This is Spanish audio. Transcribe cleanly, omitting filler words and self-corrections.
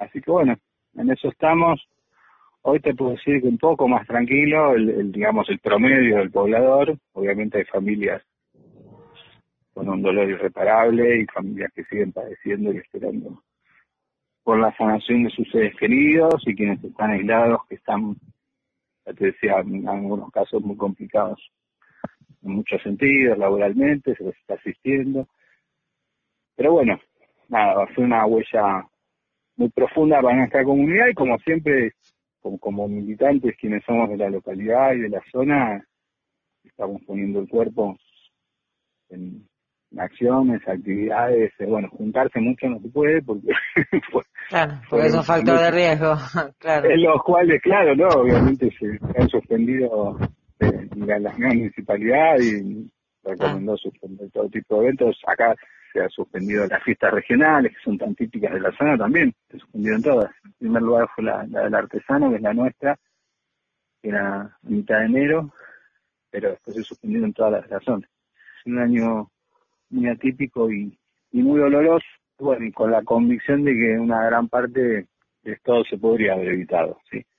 Así que bueno, en eso estamos. Hoy te puedo decir que un poco más tranquilo, digamos, el promedio del poblador. Obviamente hay familias con un dolor irreparable y familias que siguen padeciendo y esperando por la sanación de sus seres queridos, y quienes están aislados, que están, ya te decía, en algunos casos muy complicados en muchos sentidos, laboralmente, se les está asistiendo. Pero bueno, nada, va a ser una huella muy profunda para nuestra comunidad, y como siempre, como militantes, quienes somos de la localidad y de la zona, estamos poniendo el cuerpo en acciones, actividades. Bueno, juntarse mucho no se puede porque Claro, porque es un factor de riesgo, claro. en los cuales, claro, no, obviamente se han suspendido la municipalidad y recomendó suspender todo tipo de eventos. Acá se ha suspendido las fiestas regionales, que son tan típicas de la zona también, se suspendieron todas. En primer lugar fue la del artesano, que es la nuestra, que era a mitad de enero, pero después se suspendieron todas las de la zona. Es un año muy atípico y muy doloroso, bueno, y con la convicción de que una gran parte de todo se podría haber evitado, ¿sí?